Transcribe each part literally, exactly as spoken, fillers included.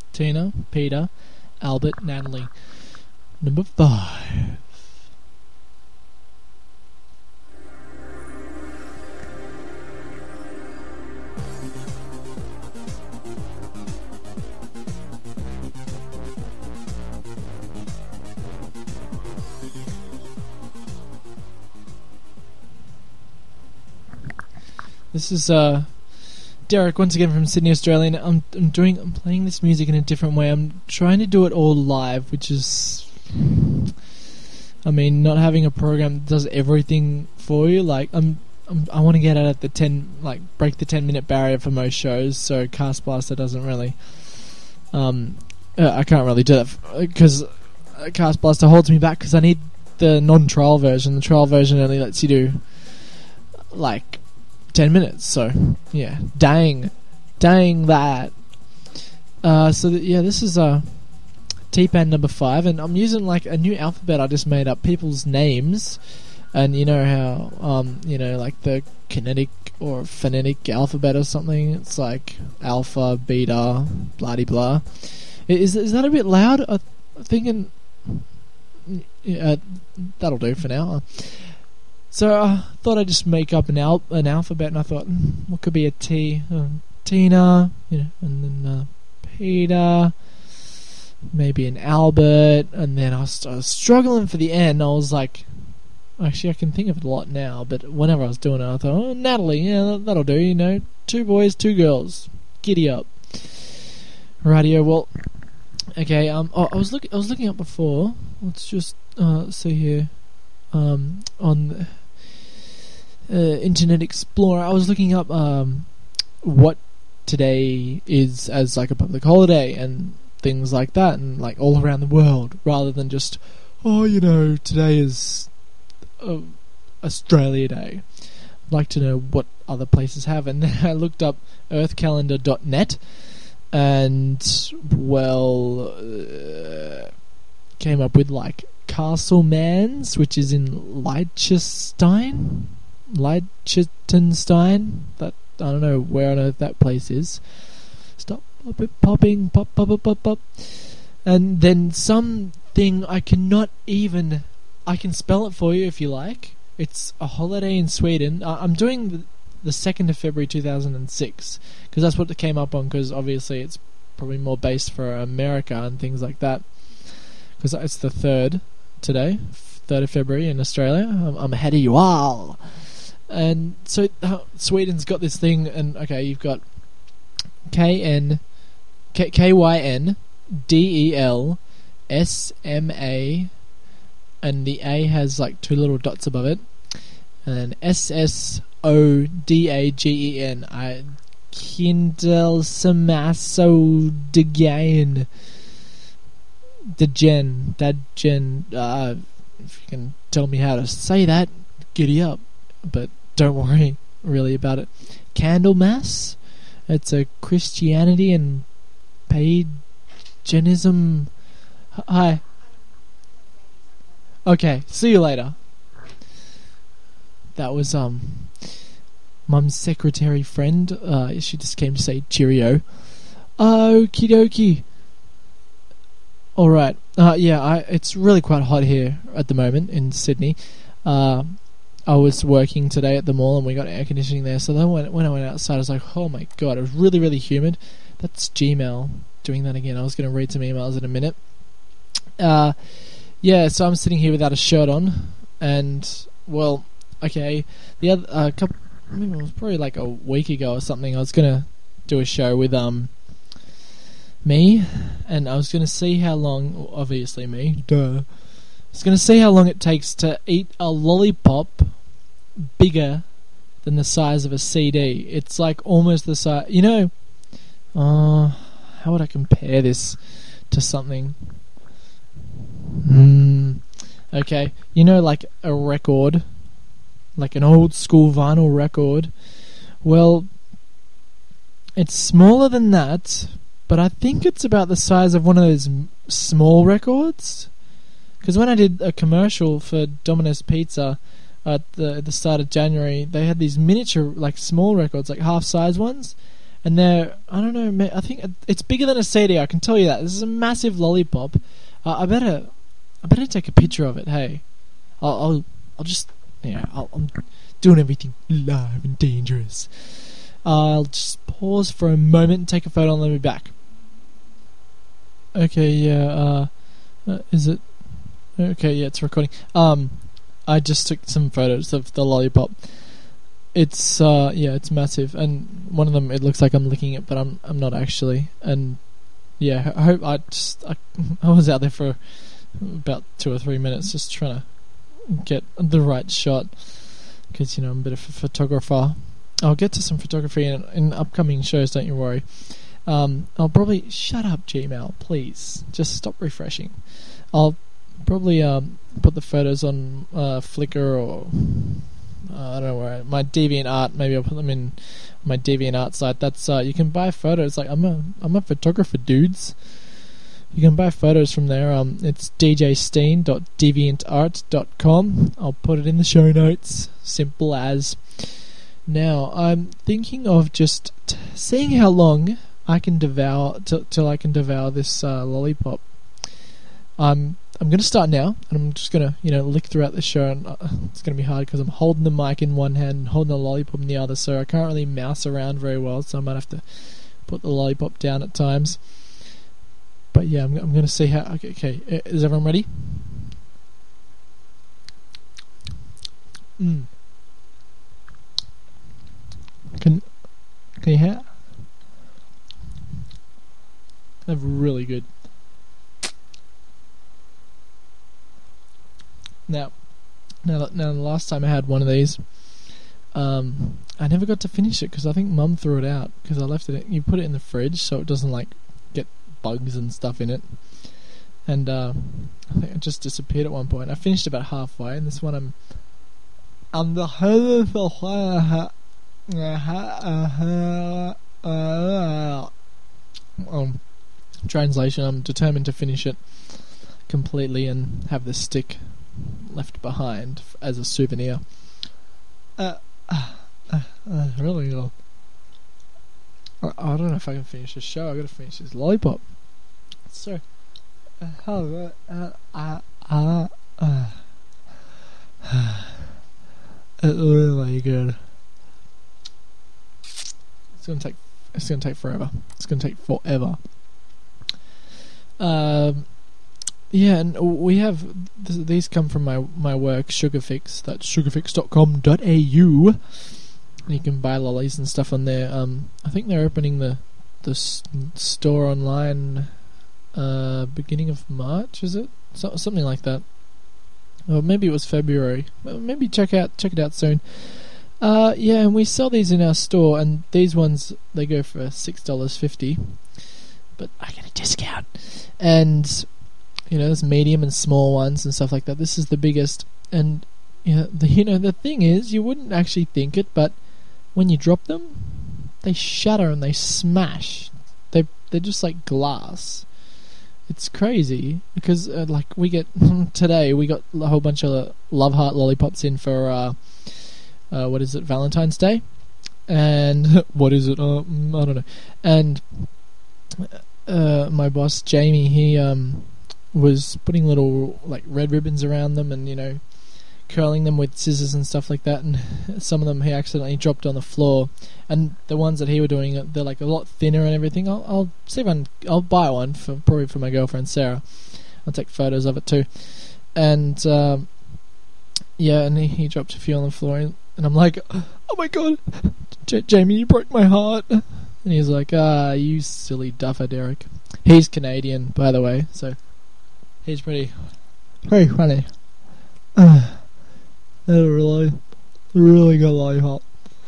Tina, Peter, Albert, Natalie. Number five. This is uh, Derek once again from Sydney, Australia. And I'm I'm doing I'm playing this music in a different way. I'm trying to do it all live, which is, I mean, not having a program that does everything for you. Like I'm, I'm I want to get out at the ten, like break the ten minute barrier for most shows. So Castblaster doesn't really, um, uh, I can't really do that because Castblaster holds me back because I need the non-trial version. The trial version only lets you do like ten minutes, so yeah, dang dang that. Uh, so th- yeah, this is uh, T-Pan number five, and I'm using like a new alphabet I just made up, people's names, and you know how um, you know, like the kinetic or phonetic alphabet or something, it's like alpha, beta, blah de blah. Is, is that a bit loud? I'm thinking uh, that'll do for now. uh, So I uh, thought I'd just make up an al- an alphabet, and I thought, mm, what could be a T? Uh, Tina, you know, and then uh, Peter, maybe an Albert, and then I was, I was struggling for the N. I was like, actually, I can think of it a lot now, but whenever I was doing it, I thought, oh, Natalie, yeah, that, that'll do, you know, two boys, two girls, giddy up. Radio, well, okay. Um, oh, I was looking, I was looking up before. Let's just uh, see here. Um, on the, uh, Internet Explorer, I was looking up um, what today is as like a public holiday and things like that, and like all around the world, rather than just, oh, you know, today is uh, Australia Day. I'd like to know what other places have, and then I looked up earth calendar dot net, and well, uh, came up with like Castlemans, which is in Liechtenstein, Liechtenstein. That I don't know where on earth that place is. Stop pop it, popping, pop, pop, pop, pop, pop, and then something I cannot even. I can spell it for you if you like. It's a holiday in Sweden. Uh, I'm doing the, the second of February two thousand six because that's what it came up on. Because obviously it's probably more based for America and things like that. Because it's the third. Today, third of February in Australia. I'm, I'm ahead of you all. And so uh, Sweden's got this thing, and okay, you've got K N K K Y N D E L S M A, and the A has like two little dots above it, and then S S O D A G E N. I Kindle Samasso Degain. The Gen, Dad Gen, uh, if you can tell me how to say that, giddy up. But don't worry really about it. Candlemas, it's a Christianity and paganism. Hi. Okay, see you later. That was, um, Mum's secretary friend. Uh, she just came to say cheerio. Okie dokie. Alright, uh, yeah, I, it's really quite hot here at the moment in Sydney. Uh, I was working today at the mall and we got air conditioning there, so then when, when I went outside I was like, oh my god, it was really, really humid. That's Gmail doing that again. I was going to read some emails in a minute. Uh, yeah, so I'm sitting here without a shirt on, and, well, okay, the other, uh, couple, I mean, it was probably like a week ago or something, I was going to do a show with, um, me, and I was going to see how long, obviously me, duh, I was going to see how long it takes to eat a lollipop bigger than the size of a C D. It's like almost the size, you know, uh, how would I compare this to something? Hmm, okay, you know, like a record, like an old school vinyl record, well, it's smaller than that, but I think it's about the size of one of those m- small records. Because when I did a commercial for Domino's Pizza at the, at the start of January, they had these miniature, like small records, like half-size ones, and they're I don't know. I think it's bigger than a C D. I can tell you that. This is a massive lollipop. Uh, I better, I better take a picture of it. Hey, I'll, I'll, I'll just, yeah, I'll, I'm doing everything live and dangerous. Uh, I'll just pause for a moment and take a photo and let me back. Okay, yeah. Uh, uh, is it? Okay, yeah, it's recording. Um, I just took some photos of the lollipop. It's uh, yeah, it's massive, and one of them it looks like I'm licking it, but I'm I'm not actually, and. Yeah, I hope I just I, I was out there for about two or three minutes just trying to get the right shot because you know I'm a bit of a photographer. I'll get to some photography in, in upcoming shows. Don't you worry. Um, I'll probably shut up, Gmail, please. Just stop refreshing. I'll probably um, put the photos on uh, Flickr or uh, I don't know where my DeviantArt. Maybe I'll put them in. My DeviantArt site. That's uh, you can buy photos. Like I'm a I'm a photographer, dudes. You can buy photos from there. Um, it's d j steen dot deviant art dot com. I'll put it in the show notes. Simple as. Now I'm thinking of just t- seeing how long I can devour t- till I can devour this uh, lollipop. Um, I'm going to start now, and I'm just going to, you know, lick throughout the show, and uh, it's going to be hard because I'm holding the mic in one hand and holding the lollipop in the other, so I can't really mouse around very well, so I might have to put the lollipop down at times. But yeah, I'm, I'm going to see how... Okay, okay, is everyone ready? Mm. Can, can you hear? They're really good. Now, now, now, the last time I had one of these, um, I never got to finish it because I think Mum threw it out because I left it. You put it in the fridge so it doesn't like get bugs and stuff in it, and uh, I think it just disappeared at one point. I finished about halfway, and this one I'm, I'm the um, translation. I'm determined to finish it completely and have the stick left behind as a souvenir. Uh, uh, uh, uh really good. I, I don't know if I can finish this show. I gotta finish this lollipop. So, uh, how uh, uh, uh, uh, uh, it's really good. It's gonna take. It's gonna take forever. It's gonna take forever. Um. Yeah, and we have th- these come from my my work, Sugarfix. That's sugarfix dot com dot a u. You can buy lollies and stuff on there. Um, I think they're opening the the s- store online uh, beginning of March. Is it so, something like that? Or maybe it was February. Well, maybe check out check it out soon. Uh, yeah, and we sell these in our store, and these ones they go for six dollars fifty. But I get a discount, and you know, there's medium and small ones and stuff like that. This is the biggest, and you know, the you know the thing is, you wouldn't actually think it, but when you drop them, they shatter and they smash. They they're just like glass. It's crazy because uh, like we get today, we got a whole bunch of Love Heart lollipops in for uh, uh, what is it, Valentine's Day, and what is it? Uh, I don't know. And uh, my boss Jamie, he um. was putting little like red ribbons around them and you know curling them with scissors and stuff like that, and some of them he accidentally dropped on the floor, and the ones that he were doing, they're like a lot thinner and everything. I'll, I'll see if I can, I'll buy one for probably for my girlfriend Sarah. I'll take photos of it too, and um, yeah, and he, he dropped a few on the floor, and, and I'm like, oh my god, J- Jamie, you broke my heart. And he's like, ah, you silly duffer, Derek. He's Canadian, by the way, so he's pretty, pretty funny. Uh, that really, really got lollipop.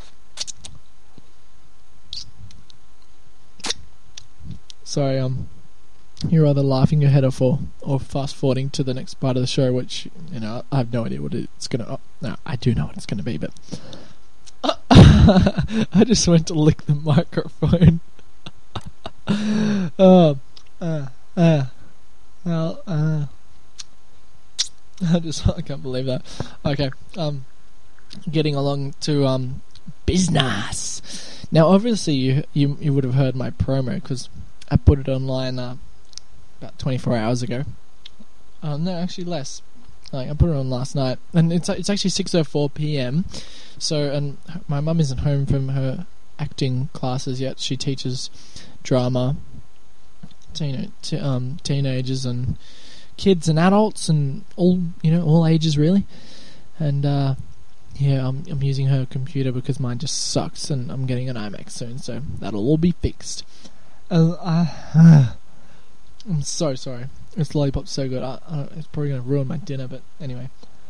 Sorry, um, you're either laughing your head off or, or fast forwarding to the next part of the show, which, you know, I have no idea what it's gonna. Oh, no, I do know what it's gonna be, but I just went to lick the microphone. Oh, uh, uh, well, uh, I just I can't believe that. Okay, um, getting along to um business. Now, obviously, you you, you would have heard my promo because I put it online uh, about twenty-four hours ago. Uh, no, actually less. Like I put it on last night, and it's it's actually six oh four p.m. So, and my mum isn't home from her acting classes yet. She teaches drama to, you know, to um, teenagers and kids and adults and all, you know, all ages really. And uh, yeah, I'm I'm using her computer because mine just sucks, and I'm getting an iMac soon, so that'll all be fixed. Uh, uh, I'm so sorry. This lollipop's so good. I, I don't, it's probably going to ruin my dinner, but anyway.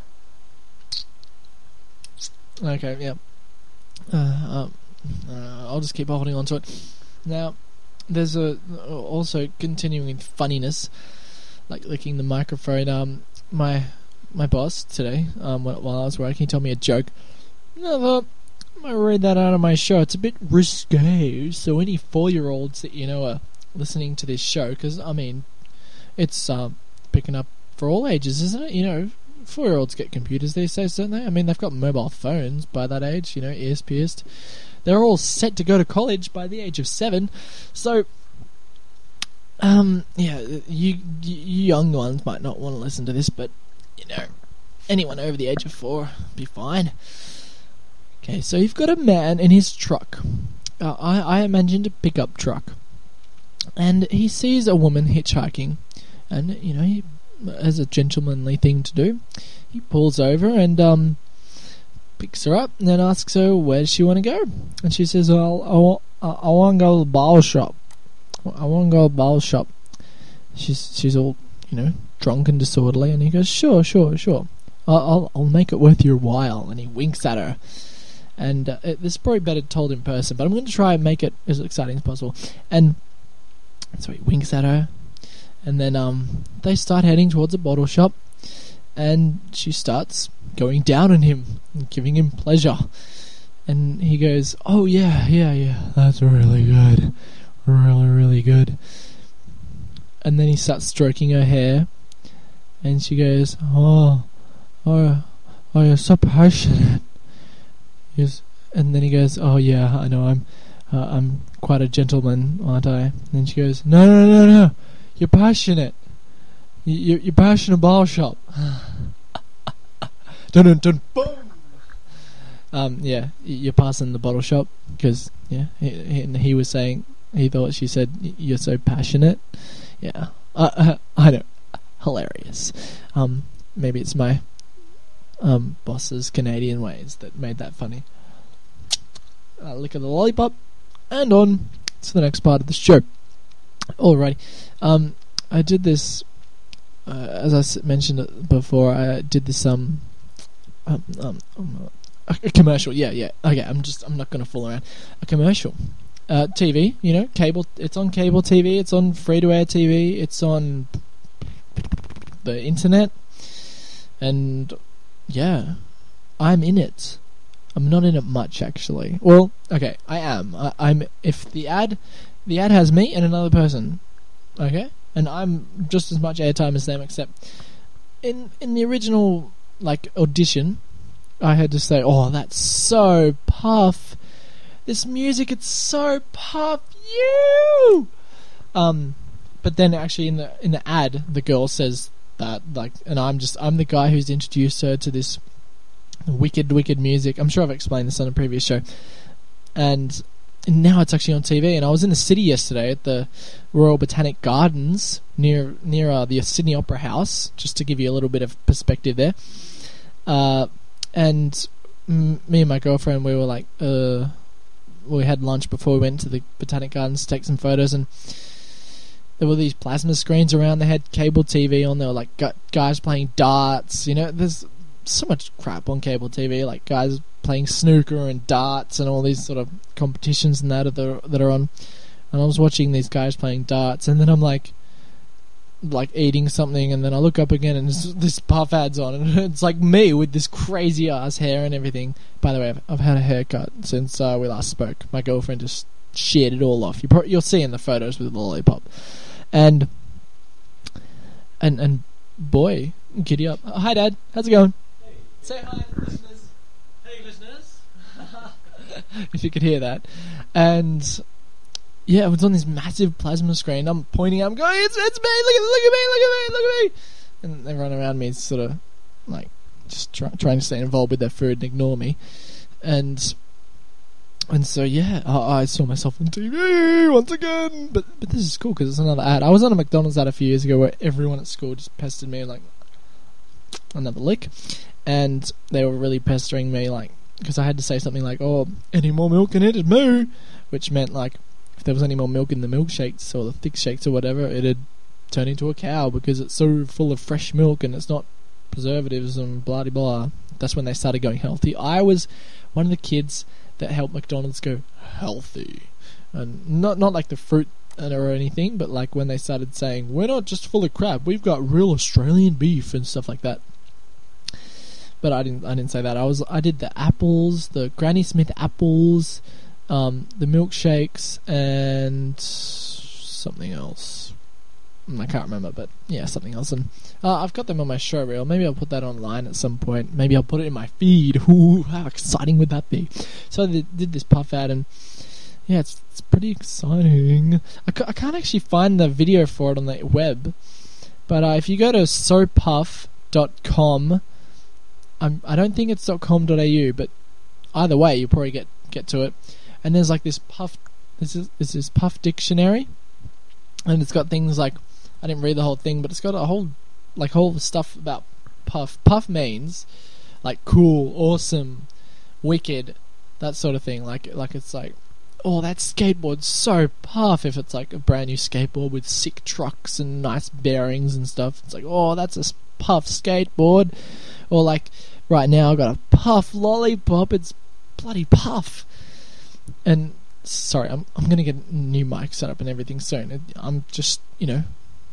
Okay, yeah. Uh, um, uh, I'll just keep holding on to it. Now, there's a also continuing with funniness, like licking the microphone. Um, my my boss today, um, while I was working, he told me a joke. And I thought, I might read that out of my show. It's a bit risque, so any four-year-olds that you know are listening to this show, because I mean, it's um, picking up for all ages, isn't it? You know, four-year-olds get computers these days, don't they? I mean, they've got mobile phones by that age, you know, ears pierced. They're all set to go to college by the age of seven. So, um, yeah, you, you young ones might not want to listen to this, but, you know, anyone over the age of four be fine. Okay, so you've got a man in his truck. Uh, I, I imagined a pickup truck. And he sees a woman hitchhiking. And, you know, he, as a gentlemanly thing to do, he pulls over and um, picks her up and then asks her where does she want to go. And she says, well, I, want, I, I want to go to the bottle shop. I want to go to the bottle shop. She's she's all, you know, drunk and disorderly. And he goes, sure, sure, sure. I'll, I'll, I'll make it worth your while. And he winks at her. And uh, it, this is probably better told in person, but I'm going to try and make it as exciting as possible. And so he winks at her. And then um, they start heading towards a bottle shop, and she starts going down on him and giving him pleasure. And he goes, oh yeah, yeah, yeah, that's really good. Really, really good. And then he starts stroking her hair, and she goes, oh, oh, oh you're so passionate. Yes. And then he goes, oh yeah, I know, I'm, uh, I'm quite a gentleman, aren't I? And then she goes, no, no, no, no. You're passionate. You're, you're passionate bottle shop. dun dun dun boom. Um, yeah, you're passing the bottle shop because yeah, he, he, he was saying he thought she said you're so passionate. Yeah, uh, uh, I know, hilarious. Um, maybe it's my um boss's Canadian ways that made that funny. Uh, lick of the lollipop, and on to the next part of the show. Alrighty, um, I did this, uh, as I s- mentioned it before, I did this, um, um, um, um a, a commercial, yeah, yeah, okay, I'm just, I'm not going to fool around, a commercial, uh, T V, you know, cable, it's on cable T V, it's on free-to-air T V, it's on the internet, and, yeah, I'm in it. I'm not in it much, actually. Well, okay, I am, I, I'm, if the ad... The ad has me and another person, okay? And I'm just as much airtime as them, except in in the original, like, audition, I had to say, oh, that's so puff. This music, it's so puff. You! Um, but then actually in the in the ad, the girl says that, like, and I'm just, I'm the guy who's introduced her to this wicked, wicked music. I'm sure I've explained this on a previous show. And... And now it's actually on T V, and I was in the city yesterday at the Royal Botanic Gardens near near uh, the Sydney Opera House, just to give you a little bit of perspective there. Uh, and m- me and my girlfriend, we were like, uh, we had lunch before we went to the Botanic Gardens to take some photos, and there were these plasma screens around. They had cable T V on. There were like gu- guys playing darts. You know, there's so much crap on cable T V, like guys playing snooker and darts and all these sort of competitions and that are the, that are on. And I was watching these guys playing darts, and then I'm like, like eating something, and then I look up again, and this, this puff ad's on, and it's like me with this crazy ass hair and everything. By the way, I've, I've had a haircut since uh, we last spoke. My girlfriend just sheared it all off. You pro- you'll see in the photos with the lollipop, and and and boy, giddy up. Oh, hi, Dad. How's it going? Hey. Say hi, listeners. Hey, listeners. if you could hear that. And yeah, it was on this massive plasma screen. I'm pointing out, I'm going, it's, it's me, look at, look at me, look at me, look at me. And everyone around me is sort of like just try, trying to stay involved with their food and ignore me. And and so yeah, I, I saw myself on T V once again. But but this is cool because it's another ad. I was on a McDonald's ad a few years ago where everyone at school just pestered me like another lick, and they were really pestering me like because I had to say something like, "Oh, any more milk in it? It'd moo," which meant like if there was any more milk in the milkshakes or the thick shakes or whatever, it'd turn into a cow because it's so full of fresh milk and it's not preservatives and blah blah. That's when they started going healthy. I was one of the kids that helped McDonald's go healthy, and not not like the fruit or anything, but like when they started saying we're not just full of crap, we've got real Australian beef and stuff like that. But I didn't I didn't say that. I was I did the apples, the Granny Smith apples, um, the milkshakes, and something else. I can't remember, but yeah, something else. And uh, I've got them on my show reel. Maybe I'll put that online at some point. Maybe I'll put it in my feed. Ooh, how exciting would that be? So I did this puff ad, and yeah, it's it's pretty exciting. I, ca- I can't actually find the video for it on the web, but uh, if you go to so puff dot com, I'm, I don't think it's .com.au, but either way, you'll probably get, get to it. And there's like this puff, this is this is puff dictionary, and it's got things like, I didn't read the whole thing, but it's got a whole, like, whole stuff about puff. Puff means, like, cool, awesome, wicked, that sort of thing. Like, like it's like, oh, that skateboard's so puff. If it's like a brand new skateboard with sick trucks and nice bearings and stuff, it's like, oh, that's a puff skateboard. Or like, right now I've got a puff lollipop. It's bloody puff. And sorry, I'm I'm gonna get a new mic set up and everything soon. I'm just, you know,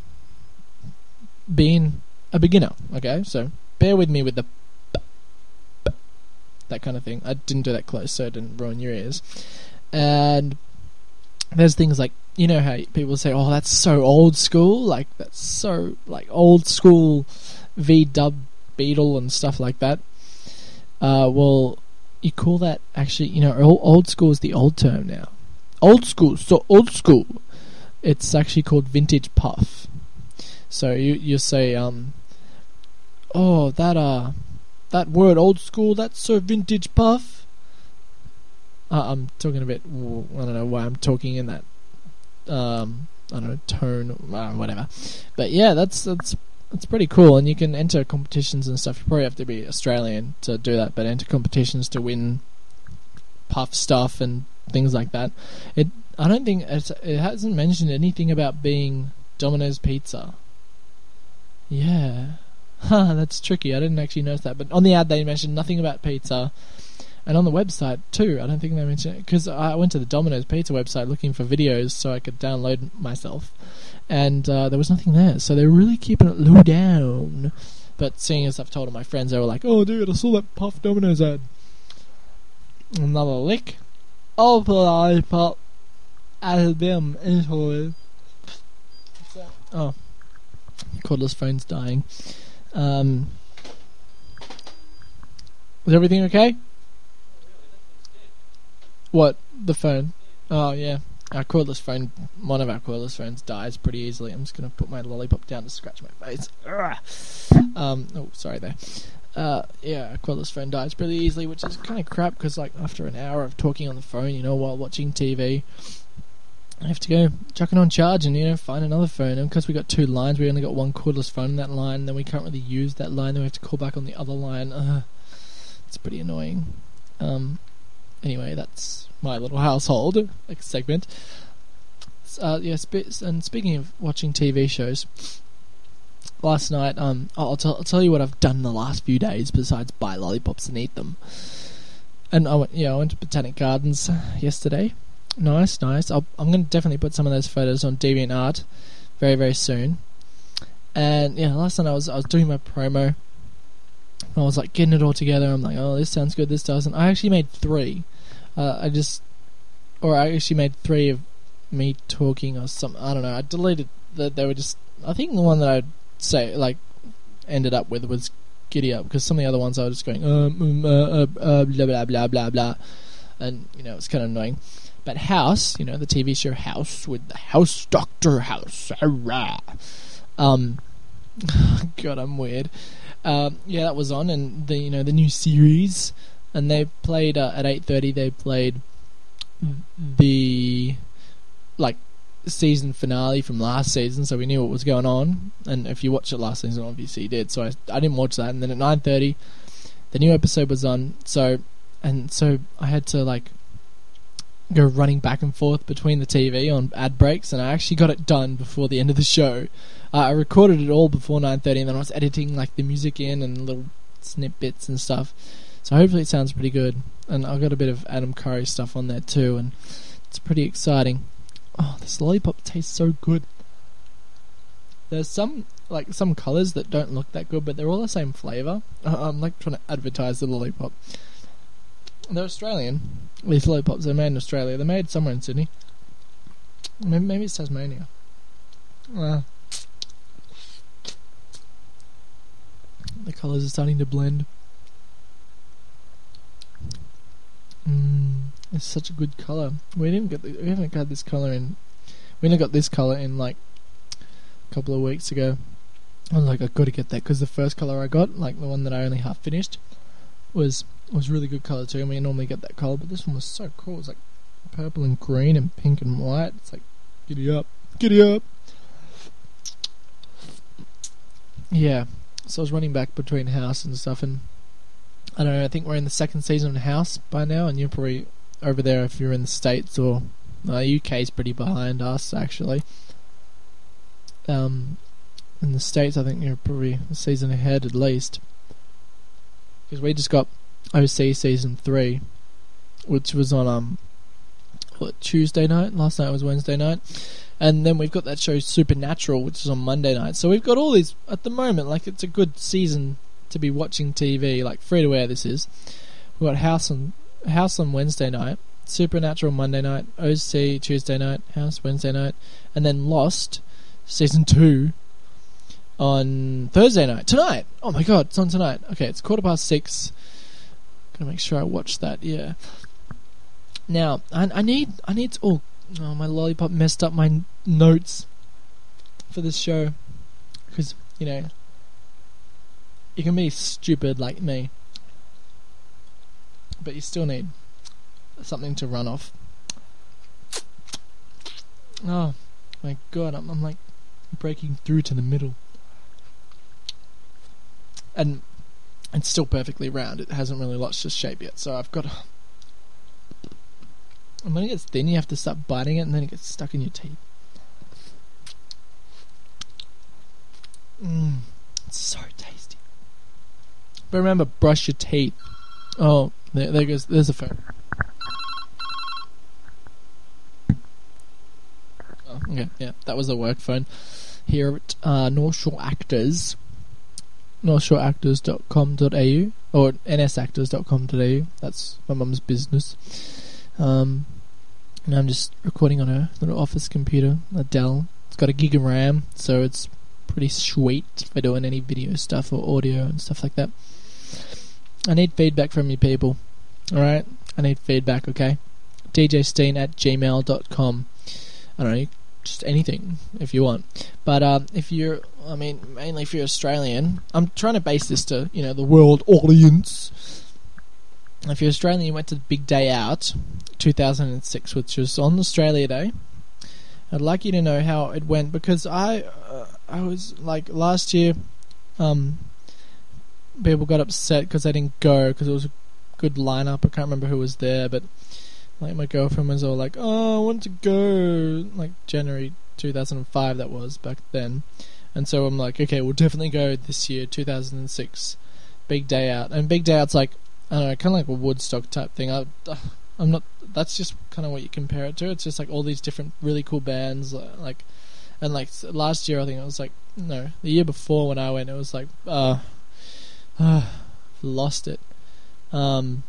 being a beginner, okay? So bear with me with the b- b- that kind of thing. I didn't do that close, so it didn't ruin your ears. And there's things like, you know how people say, "Oh, that's so old school," like that's so like old school V-dub Beetle and stuff like that. Uh, well, you call that actually, you know, old, old school is the old term now. Old school, so old school. It's actually called vintage puff. So you you say, um, oh, that uh, that word old school, that's so vintage puff. Uh, I'm talking a bit, I don't know why I'm talking in that, um, I don't know, tone, uh, whatever. But yeah, that's that's that's pretty cool, and you can enter competitions and stuff. You probably have to be Australian to do that, but enter competitions to win puff stuff and things like that. It, I don't think it's, it hasn't mentioned anything about being Domino's Pizza. Yeah, huh, that's tricky. I didn't actually notice that, but on the ad they mentioned nothing about pizza, and on the website too. I don't think they mentioned it because I went to the Domino's Pizza website looking for videos so I could download myself, and uh, there was nothing there. So they're really keeping it low down. But seeing as I've told all my friends, they were like, "Oh, dude, I saw that Puff Domino's ad." Another lick. Oh, I pop album into it. Oh. Cordless phone's dying. Um, is everything okay? What? The phone? Oh, yeah. Our cordless phone, one of our cordless phones dies pretty easily. I'm just going to put my lollipop down to scratch my face. Um, oh, sorry there. Uh, yeah, our cordless phone dies pretty easily, which is kind of crap because, like, after an hour of talking on the phone, you know, while watching T V, I have to go chuck it on charge and, you know, find another phone. And because we got two lines, we only got one cordless phone in that line, then we can't really use that line, then we have to call back on the other line. Uh, it's pretty annoying. Um, anyway, that's my little household like segment. Uh, yeah, sp- and speaking of watching T V shows, last night, um, I'll, t- I'll tell you what I've done the last few days besides buy lollipops and eat them. And I went, yeah, I went to Botanic Gardens yesterday. Nice, nice. I'll, I'm going to definitely put some of those photos on DeviantArt very, very soon. And yeah, last night I was I was doing my promo. I was like getting it all together. I'm like, oh, this sounds good, this doesn't. I actually made three. Uh, I just, or I actually made three of me talking or something. I don't know. I deleted that. They were just. I think the one that I'd say like ended up with was Giddy Up, because some of the other ones I was just going um, um uh, uh, uh, blah blah blah blah blah. and you know it's kind of annoying. But House, you know, the T V show House with the House Doctor House, hurrah. um, God, I'm weird. Um, yeah, that was on, and the you know the new series, and they played uh, at eight thirty. They played the like season finale from last season, so we knew what was going on. And if you watched it last season, obviously you did. So I, I didn't watch that. And then at nine thirty, the new episode was on. So and so I had to like go running back and forth between the T V on ad breaks, and I actually got it done before the end of the show. Uh, I recorded it all before nine thirty, and then I was editing like the music in and little snippets and stuff. So hopefully it sounds pretty good. And I've got a bit of Adam Curry stuff on there too, and it's pretty exciting. Oh, this lollipop tastes so good. There's some like some colours that don't look that good, but they're all the same flavour. Uh, I'm like trying to advertise the lollipop. They're Australian. These lollipops, they're made in Australia. They're made somewhere in Sydney. Maybe, maybe it's Tasmania. Uh, the colours are starting to blend. Mm, it's such a good colour. We didn't get. The, we haven't got this colour in. We only got this colour in like a couple of weeks ago. I was like, I've got to get that because the first colour I got, like the one that I only half finished, was was really good colour too. And we normally get that colour, but this one was so cool. It was like purple and green and pink and white. It's like, giddy up, giddy up. Yeah. So I was running back between House and stuff, and I don't know, I think we're in the second season of House by now, and you're probably over there if you're in the States, or uh, U K's pretty behind us, actually. Um, in the States, I think you're probably a season ahead at least. Because we just got O C Season three, which was on, um, what, Tuesday night? Last night was Wednesday night. And then we've got that show Supernatural, which is on Monday night. So we've got all these, at the moment, like it's a good season to be watching T V, like free to air this is. We've got House on, House on Wednesday night, Supernatural Monday night, O C Tuesday night, House Wednesday night, and then Lost Season two on Thursday night. Tonight! Oh my god, it's on tonight. Okay, it's quarter past six. Gotta make sure I watch that, yeah. Now, I, I need, I need to, oh, oh, my lollipop messed up my notes for this show. Because, you know, you can be stupid like me, but you still need something to run off. Oh my god, I'm, I'm like breaking through to the middle. And it's still perfectly round. It hasn't really lost its shape yet, so I've got to... And when it gets thin, you have to start biting it, and then it gets stuck in your teeth. Mmm, it's so tasty. But remember, brush your teeth. Oh, there, there goes. There's a phone. Oh, okay, yeah, that was the work phone. Here at uh, North Shore Actors, north shore actors dot com dot a u or n s actors dot com dot a u. That's my mum's business. Um, and I'm just recording on her little office computer, a Dell. It's got a gig of RAM, so it's pretty sweet for doing any video stuff or audio and stuff like that. I need feedback from you people. Alright? I need feedback, okay? d j steen at gmail dot com. I don't know, just anything if you want. But um, if you're, I mean, mainly if you're Australian, I'm trying to base this to, you know, the world audience. If you're Australian, you went to the Big Day Out two thousand six, which was on Australia Day. I'd like you to know how it went, because I uh, I was like last year, um, people got upset because I didn't go because it was a good lineup. I can't remember who was there, but like my girlfriend was all like, "Oh, I want to go." Like January two thousand five, that was back then, and so I'm like, "Okay, we'll definitely go this year, two thousand six, Big Day Out." And Big Day Out's like, I don't know, kind of like a Woodstock type thing. I, I'm not. That's just kind of what you compare it to. It's just like all these different really cool bands, like, and like last year I think it was like no, the year before when I went it was like uh, uh lost it. Um,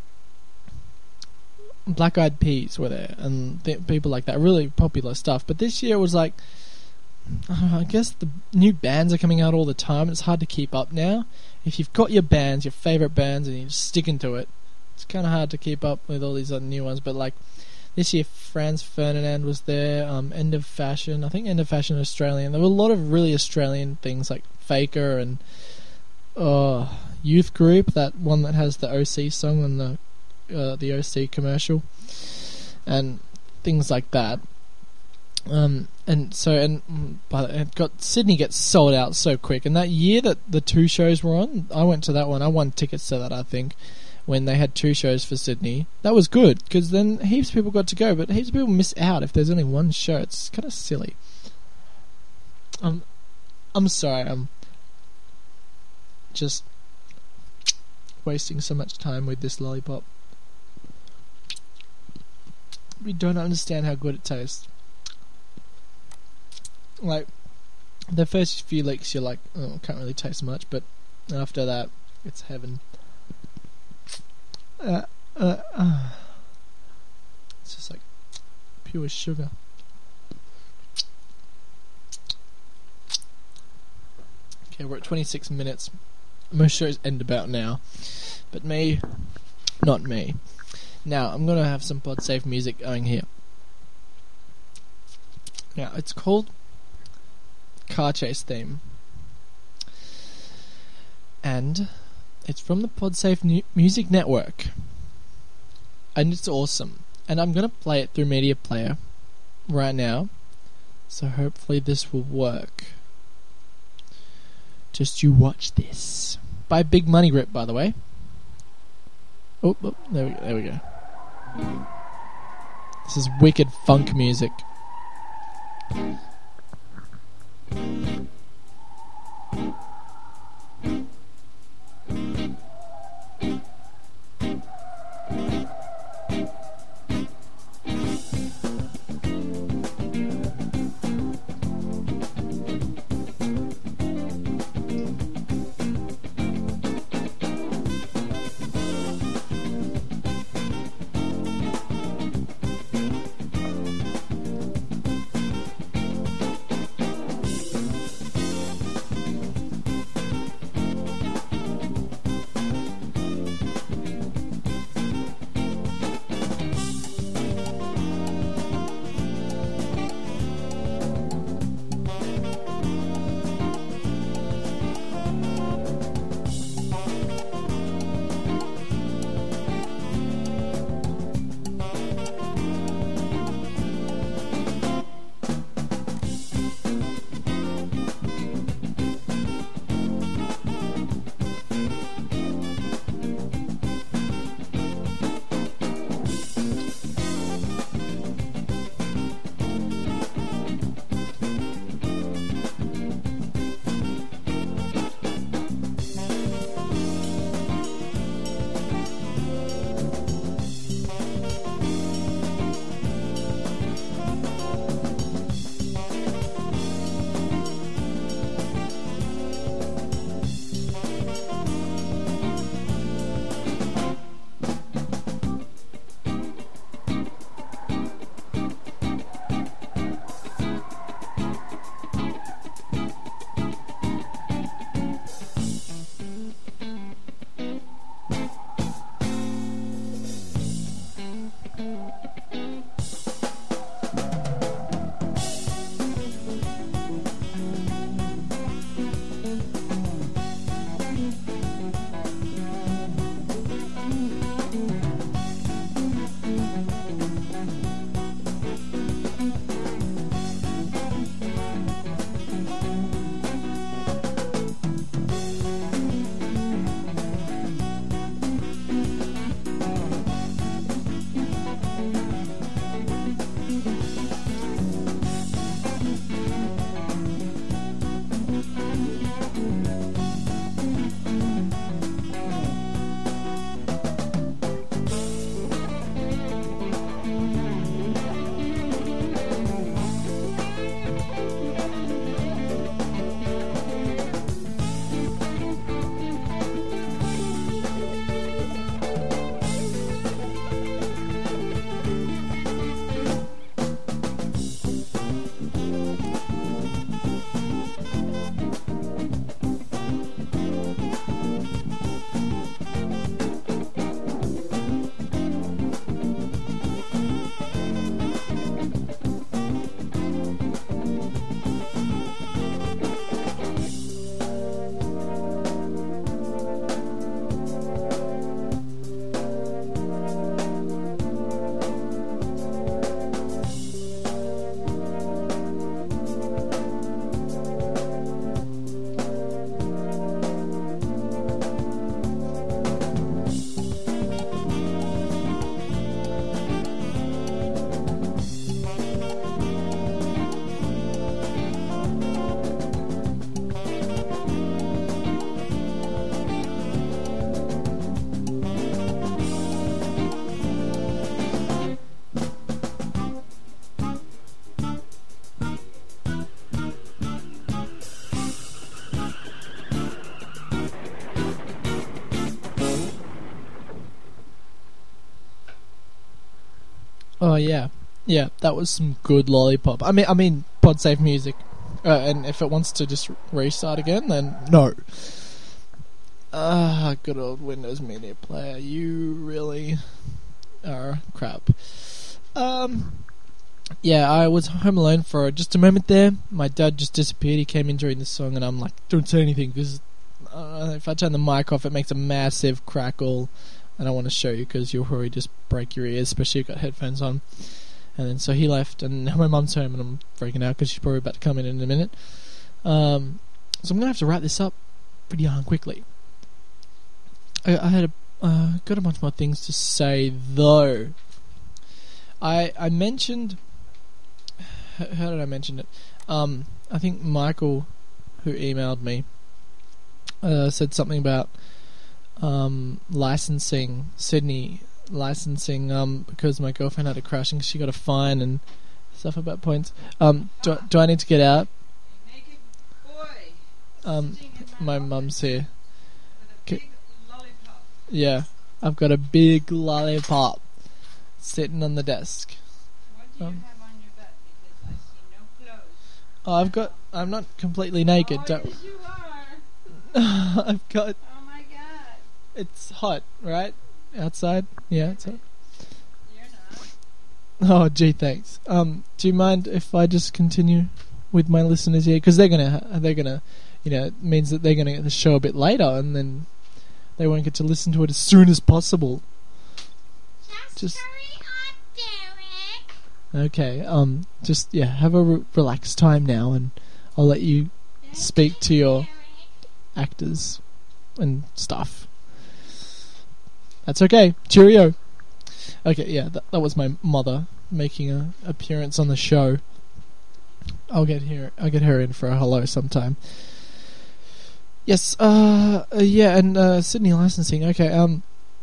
Black Eyed Peas were there and th- people like that, really popular stuff. But this year it was like, uh, I guess the new bands are coming out all the time. It's hard to keep up now. If you've got your bands, your favourite bands, and you're just sticking to it, it's kind of hard to keep up with all these other new ones. But like this year, Franz Ferdinand was there. Um, End of Fashion, I think End of Fashion Australian. There were a lot of really Australian things like Faker and uh, Youth Group, that one that has the O C song on the uh, the O C commercial, and things like that. Um, and so and but it got Sydney gets sold out so quick. And that year that the two shows were on, I went to that one. I won tickets to that, I think, when they had two shows for Sydney. That was good, because then heaps of people got to go, but heaps of people miss out if there's only one show. It's kind of silly. Um, I'm sorry, I'm just wasting so much time with this lollipop. We don't understand how good it tastes. Like, the first few licks you're like, oh, can't really taste much, but after that, it's heaven. Uh, uh, uh. It's just like pure sugar. Okay, we're at twenty-six minutes. Most shows end about now, but me, not me. Now, I'm going to have some PodSafe music going here. Now, it's called Car Chase Theme, and it's from the PodSafe New Music Network, and it's awesome. And I'm going to play it through Media Player right now, so hopefully this will work. Just you watch this. By Big Money Grip, by the way. Oh, oh there, we, there we go. This is wicked funk music. Oh yeah, yeah. That was some good lollipop. I mean, I mean, PodSafe music. Uh, and if it wants to just restart again, then no. Ah, good old Windows Media Player. You really are crap. Um, yeah, I was home alone for just a moment there. My dad just disappeared. He came in during the song, and I'm like, don't say anything, because uh, if I turn the mic off, it makes a massive crackle. I don't want to show you, because you'll probably just break your ears, especially if you've got headphones on. And then so he left, and now my mum's home, and I'm freaking out because she's probably about to come in in a minute. Um, so I'm going to have to wrap this up pretty darn quickly. I, I had a, uh, got a bunch more things to say, though. I I mentioned... How, how did I mention it? Um, I think Michael, who emailed me, uh, said something about um, licensing Sydney... licensing um because my girlfriend had a crash and she got a fine and stuff about points. Um, do do I need to get out? Um, my mum's here. K- yeah, I've got a big lollipop sitting on the desk. What do you Um, have on your butt? Because I see no clothes. Oh, I've got. I'm not completely naked. Oh, Don't. yes, you are. I've got. Oh my God. It's hot, right? Outside. Yeah, it's hot. You're not. Oh, gee, thanks. Um, do you mind if I just continue with my listeners here? Because they're gonna, they're gonna, you know, it means that they're gonna get the show a bit later, and then they won't get to listen to it as soon as possible. Just, Just- hurry up, Derek. Okay. Um, just yeah, have a re- relaxed time now, and I'll let you speak to your Derek. actors and stuff. That's okay. Cheerio. Okay, yeah, that, that was my mother making a appearance on the show. I'll get her. I'll get her in for a hello sometime. Yes. Uh. uh, Yeah. And uh, Sydney licensing. Okay. Um.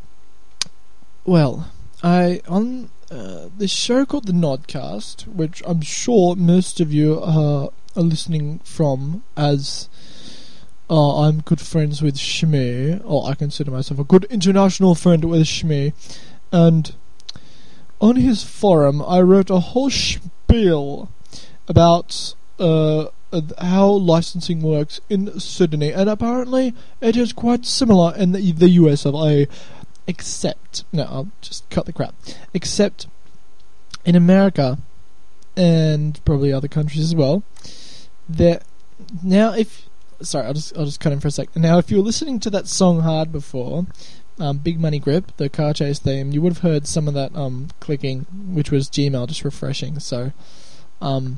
Well, I on uh, this show called the Nodcast, which I'm sure most of you uh, are listening from, as uh, I'm good friends with Shmi, or I consider myself a good international friend with Shmi, and on his forum I wrote a whole spiel about uh, uh, how licensing works in Sydney, and apparently it is quite similar in the, the U S of A, except, no, I'll just cut the crap, except in America, and probably other countries as well, there, now if, sorry, I'll just, I'll just cut in for a sec. Now, if you were listening to that song Hard before, um, Big Money Grip, the car chase theme, you would have heard some of that um, clicking, which was Gmail just refreshing, so, um,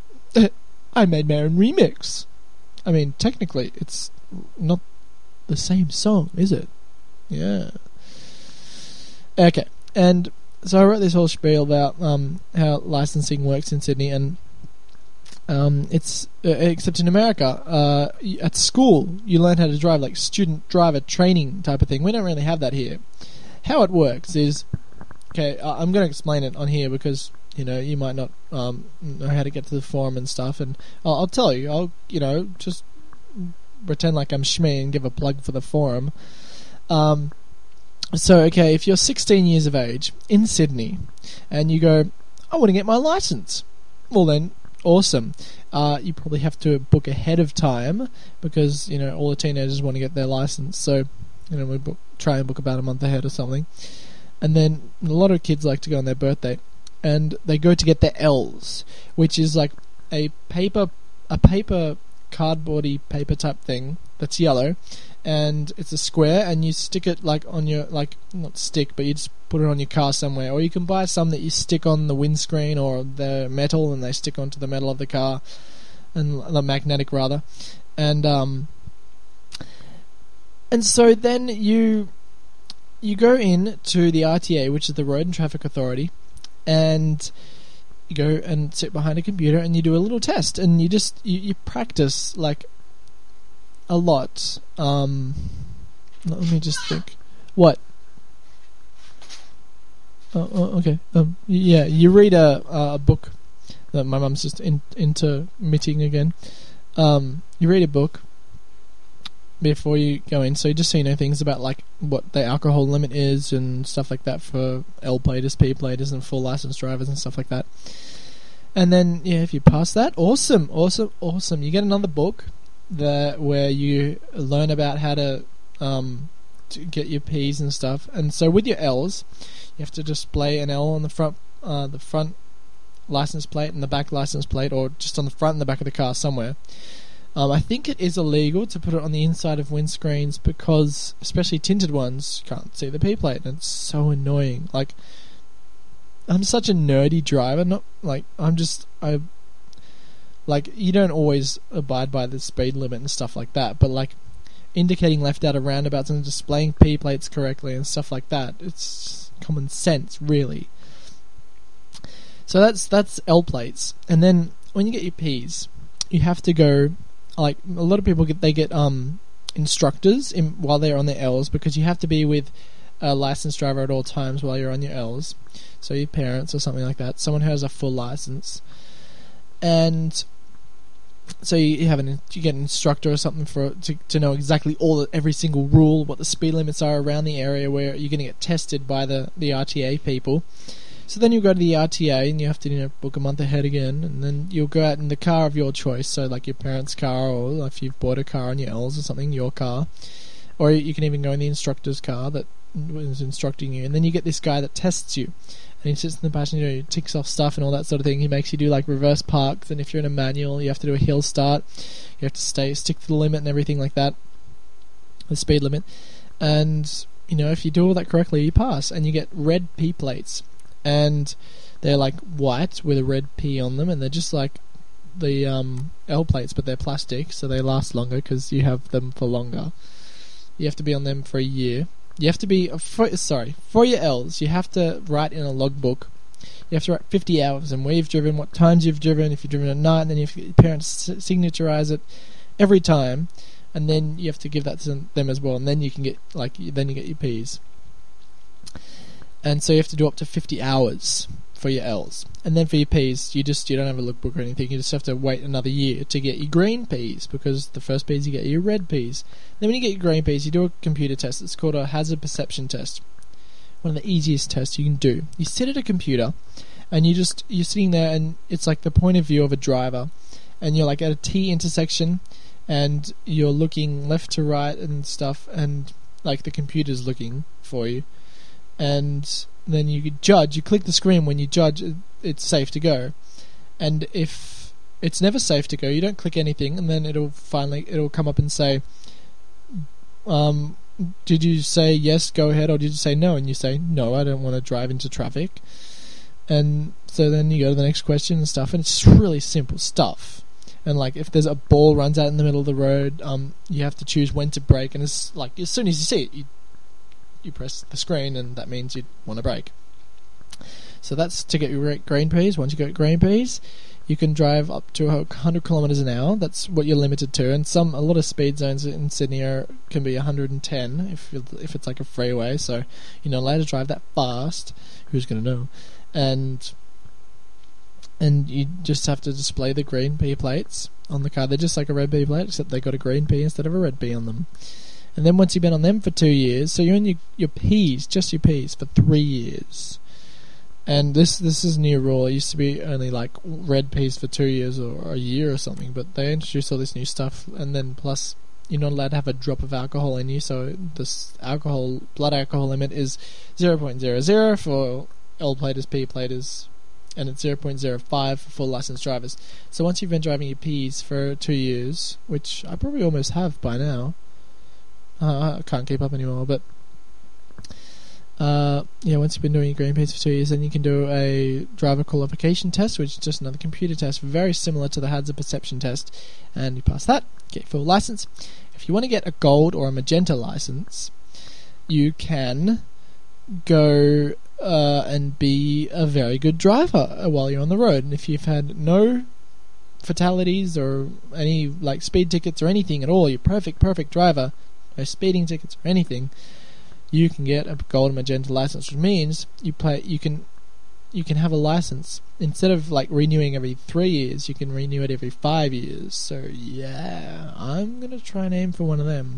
I made my own remix. I mean, technically, it's not the same song, is it? Yeah. Okay, and so I wrote this whole spiel about um, how licensing works in Sydney, and um, it's uh, except in America, uh, y- at school you learn how to drive, like student driver training type of thing. We don't really have that here. How it works is, okay, uh, I'm going to explain it on here because you know you might not um, know how to get to the forum and stuff, and I'll, I'll tell you. I'll you know just pretend like I'm Shmi and give a plug for the forum. Um, So, okay, if you're sixteen years of age in Sydney and you go, I want to get my license, well then, awesome. Uh, you probably have to book ahead of time because, you know, all the teenagers want to get their license. So, you know, we book, try and book about a month ahead or something. And then a lot of kids like to go on their birthday and they go to get their L's, which is like a paper, a paper, cardboardy paper type thing that's yellow. And it's a square, and you stick it like on your, like, not stick, but you just put it on your car somewhere. Or you can buy some that you stick on the windscreen or the metal, and they stick onto the metal of the car, and the magnetic rather. And um, and so then you you go in to the R T A, which is the Road and Traffic Authority, and you go and sit behind a computer, and you do a little test, and you just you, you practice like. A lot. Um, let me just think. What? Oh, oh, okay. Um, yeah, you read a a book. That my mum's just in, intermitting again. Um, you read a book. before you go in. So just so you know things about like what the alcohol limit is and stuff like that for L platers, P platers, and full license drivers and stuff like that. And then, yeah, if you pass that, awesome, awesome, awesome. You get another book that where you learn about how to, um, to get your P's and stuff. And so with your L's, you have to display an L on the front, uh, the front license plate and the back license plate, or just on the front and the back of the car somewhere. Um, I think it is illegal to put it on the inside of windscreens because, especially tinted ones, you can't see the P plate, and it's so annoying. Like, I'm such a nerdy driver. Not like I'm just I. Like, you don't always abide by the speed limit and stuff like that, but like indicating left out of roundabouts and displaying P plates correctly and stuff like that, it's common sense, really. So that's that's L plates, and then when you get your P's, you have to go. Like a lot of people get, they get um instructors in while they're on their L's because you have to be with a licensed driver at all times while you're on your L's. So your parents or something like that, someone who has a full license, and so you, you have an you get an instructor or something for to to know exactly all the, every single rule, what the speed limits are around the area where you're going to get tested by the the R T A people. So then you go to the R T A and you have to, you know, book a month ahead again, and then you'll go out in the car of your choice, so like your parents' car, or if you've bought a car on your L's or something, your car, or you can even go in the instructor's car that was instructing you, and then you get this guy that tests you, and he sits in the passenger, he ticks off stuff and all that sort of thing. He makes you do like reverse parks, and if you're in a manual, you have to do a hill start, you have to stay stick to the limit and everything like that, the speed limit, and you know, if you do all that correctly, you pass, and you get red P plates. And they're like white with a red P on them, and they're just like the um, L plates, but they're plastic, so they last longer because you have them for longer. You have to be on them for a year. You have to be for, sorry for your L's. You have to write in a logbook. You have to write fifty hours and where you've driven, what times you've driven, if you've driven at night, and then you have to get your parents to signaturize it every time, and then you have to give that to them as well, and then you can get like then you get your P's. And so you have to do up to fifty hours for your L's. And then for your P's, you just you don't have a lookbook or anything. You just have to wait another year to get your green P's, because the first P's you get are your red P's. Then when you get your green P's, you do a computer test. It's called a hazard perception test. One of the easiest tests you can do. You sit at a computer, and you just you're sitting there, and it's like the point of view of a driver, and you're like at a T intersection, and you're looking left to right and stuff, and like the computer's looking for you. And then you judge, you click the screen when you judge it's safe to go, and if it's never safe to go, you don't click anything, and then it'll finally it'll come up and say, um, did you say yes, go ahead, or did you say no? And you say no, I don't want to drive into traffic. And so then you go to the next question and stuff, and it's just really simple stuff. And like if there's a ball runs out in the middle of the road, um, you have to choose when to brake, and it's like as soon as you see it, you you press the screen, and that means you want to brake. So that's to get your green P's. Once you get green P's, you can drive up to one hundred kilometers an hour. That's what you're limited to. And some a lot of speed zones in Sydney are, can be one hundred ten if you if it's like a freeway. So you're not allowed to drive that fast. Who's going to know? And and you just have to display the green P plates on the car. They're just like a red P plate, except they got a green P instead of a red P on them. And then once you've been on them for two years, so you're on your, your P's, just your P's, for three years. And this this is a new rule. It used to be only like red P's for two years or a year or something, but they introduced all this new stuff, and then plus you're not allowed to have a drop of alcohol in you, so this alcohol, blood alcohol limit is zero point zero zero for L platers, P platers, and it's zero point zero five for full licensed drivers. So once you've been driving your P's for two years, which I probably almost have by now, Uh, I can't keep up anymore, but uh, yeah, once you've been doing your green P's for two years, then you can do a driver qualification test, which is just another computer test, very similar to the hazard perception test, and you pass that, get your full license. If you want to get a gold or a magenta license, you can go uh, and be a very good driver while you're on the road, and if you've had no fatalities or any like speed tickets or anything at all, you're perfect, perfect driver. No speeding tickets or anything, you can get a gold and magenta license, which means you play. You can you can have a license. Instead of like renewing every three years, you can renew it every five years. So yeah, I'm gonna try and aim for one of them.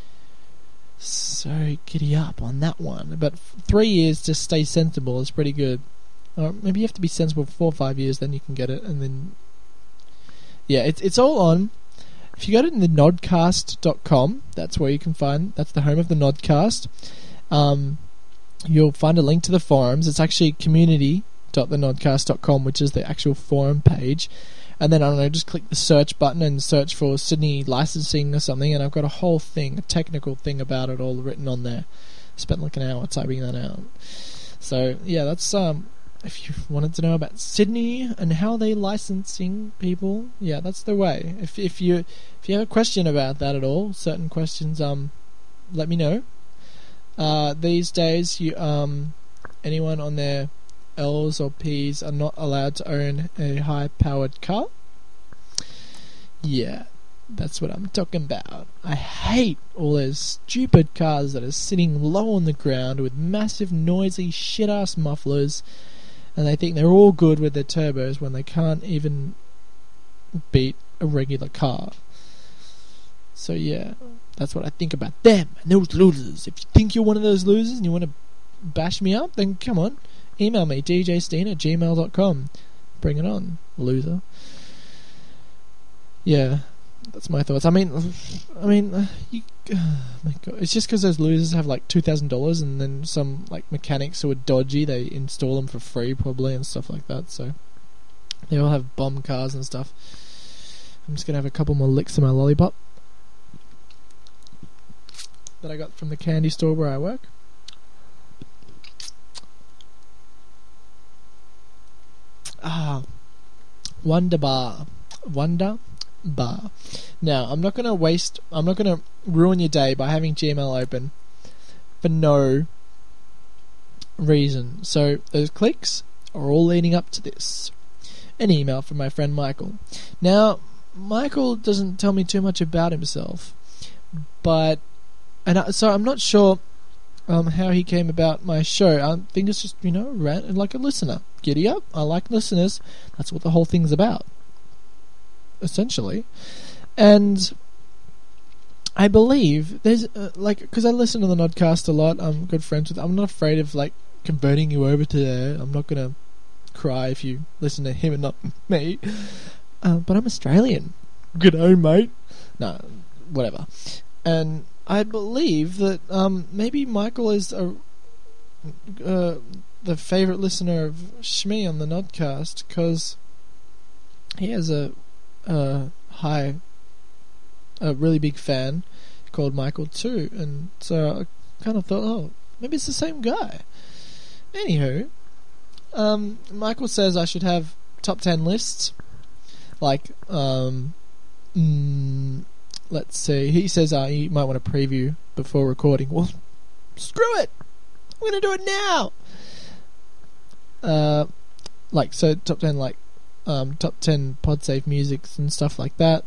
So giddy up on that one. But three years to stay sensible is pretty good. Or maybe you have to be sensible for four or five years, then you can get it. And then, yeah, it's it's all on. If you go to the nodcast dot com, that's where you can find. That's the home of the Nodcast. Um, you'll find a link to the forums. It's actually community dot the nodcast dot com, which is the actual forum page. And then, I don't know, just click the search button and search for Sydney licensing or something, and I've got a whole thing, a technical thing about it all written on there. Spent like an hour typing that out. So, yeah, that's, um, if you wanted to know about Sydney and how they licensing people, yeah, that's the way. If if you if you have a question about that at all, certain questions, um, let me know. Uh, these days, you um, anyone on their L's or P's are not allowed to own a high-powered car. Yeah, that's what I'm talking about. I hate all those stupid cars that are sitting low on the ground with massive, noisy, shit-ass mufflers, and they think they're all good with their turbos when they can't even beat a regular car. So yeah, that's what I think about them and those losers. If you think you're one of those losers and you want to bash me up, then come on. Email me, d j steen at gmail dot com. Bring it on, loser. Yeah, that's my thoughts. I mean, I mean, uh, you, oh my God, it's just because those losers have like two thousand dollars, and then some like mechanics who are dodgy, they install them for free probably and stuff like that. So they all have bomb cars and stuff. I'm just gonna have a couple more licks of my lollipop that I got from the candy store where I work. Ah, Wonder Bar. Wonder Bar. Now, I'm not going to waste, I'm not going to ruin your day by having Gmail open for no reason. So, those clicks are all leading up to this. An email from my friend Michael. Now, Michael doesn't tell me too much about himself, but, and I, so I'm not sure um, how he came about my show. I think it's just, you know, ran, like a listener. Giddy up. I like listeners. That's what the whole thing's about, essentially. And I believe there's uh, like, because I listen to the Nodcast a lot. I'm good friends with. I'm not afraid of like converting you over to there. I'm not gonna cry if you listen to him and not me. Uh, but I'm Australian. G'day, mate. No, whatever. And I believe that um, maybe Michael is a. Uh, the favourite listener of Shmi on the Nodcast, because he has a, a high, a really big fan called Michael too, and so I kind of thought, oh, maybe it's the same guy. Anywho, um, Michael says I should have top ten lists, like, um, mm, let's see, he says uh, you might want to preview before recording. Well, screw it! I'm going to do it now! Uh, like, so top ten, like, um, top ten PodSafe musics and stuff like that.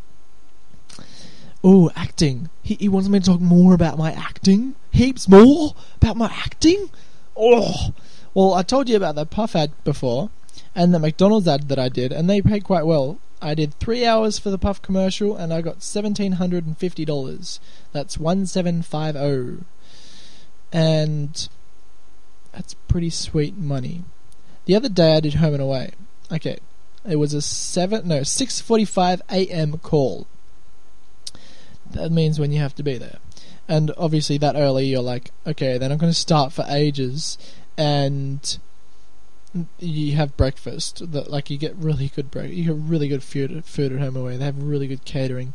Oh, acting. He, he wants me to talk more about my acting? Heaps more about my acting? Oh! Well, I told you about the Puff ad before, and the McDonald's ad that I did, and they paid quite well. I did three hours for the Puff commercial, and I got one thousand seven hundred fifty dollars. That's one seven five zero. And that's pretty sweet money. The other day I did Home and Away. Okay, it was a seven no six forty-five a.m. call. That means when you have to be there, and obviously that early you're like, okay, then I'm going to start for ages, and you have breakfast. That like you get really good break. You get really good food food at Home and Away. They have really good catering.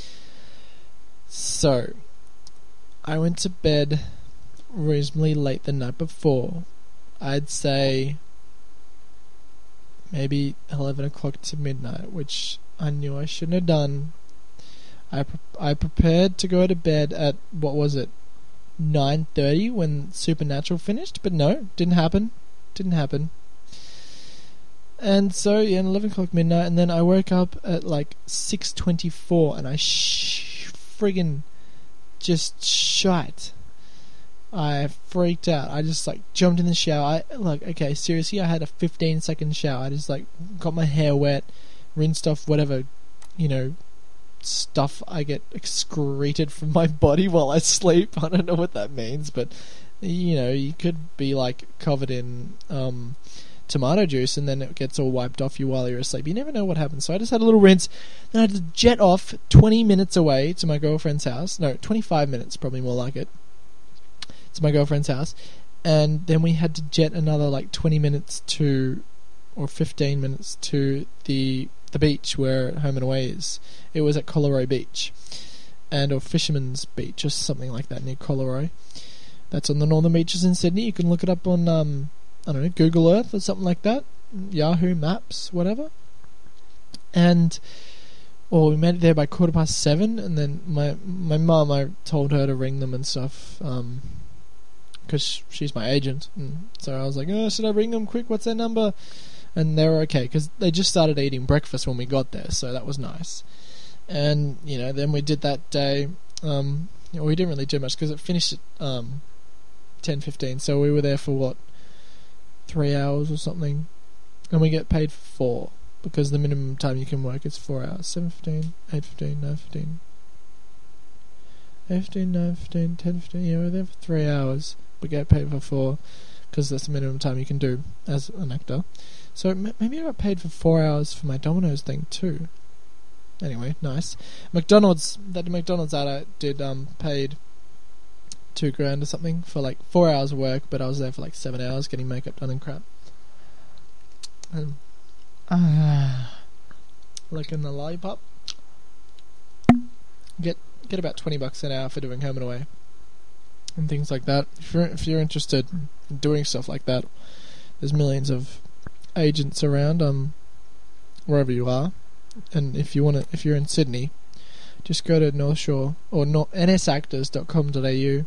So I went to bed reasonably late the night before. I'd say maybe eleven o'clock to midnight, which I knew I shouldn't have done. I pre- I prepared to go to bed at, what was it, nine thirty when Supernatural finished, but no, didn't happen. Didn't happen. And so, yeah, eleven o'clock midnight, and then I woke up at like six twenty-four, and I sh- friggin' just shite. I freaked out. I just like jumped in the shower. I like okay, seriously, I had a fifteen second shower. I just like got my hair wet, rinsed off whatever, you know, stuff I get excreted from my body while I sleep. I don't know what that means, but you know, you could be like covered in um, tomato juice and then it gets all wiped off you while you're asleep. You never know what happens. So I just had a little rinse. Then I had to jet off twenty minutes away to my girlfriend's house. No, twenty-five minutes, probably more like it. To my girlfriend's house, and then we had to jet another like twenty minutes to, or fifteen minutes to the the beach where Home and Away is. It was at Collaroy Beach, and or Fisherman's Beach or something like that near Collaroy. That's on the northern beaches in Sydney. You can look it up on um I don't know, Google Earth or something like that, Yahoo Maps, whatever. And or we made it there by quarter past seven, and then my my mum, I told her to ring them and stuff. Um. Because she's my agent, and so I was like, oh, should I ring them quick, what's their number? And they were okay, because they just started eating breakfast when we got there, so that was nice. And, you know, then we did that day, um, you know, we didn't really do much, because it finished at um, ten fifteen, so we were there for, what, three hours or something, and we get paid for four, because the minimum time you can work is four hours, seven fifteen, eight fifteen, nine fifteen, eight fifteen, nine fifteen, ten fifteen, yeah, we're there for three hours. We get paid for four because that's the minimum time you can do as an actor. So m- maybe I got paid for four hours for my Domino's thing too. Anyway, nice. McDonald's, that McDonald's ad I did um paid two grand or something for like four hours of work, but I was there for like seven hours getting makeup done and crap. Um, ah, licking the lollipop. Get get about twenty bucks an hour for doing Home and Away and things like that. If you're if you're interested in doing stuff like that, there's millions of agents around um wherever you are, and if you want to, if you're in Sydney, just go to North Shore or no, n s actors dot com dot a u,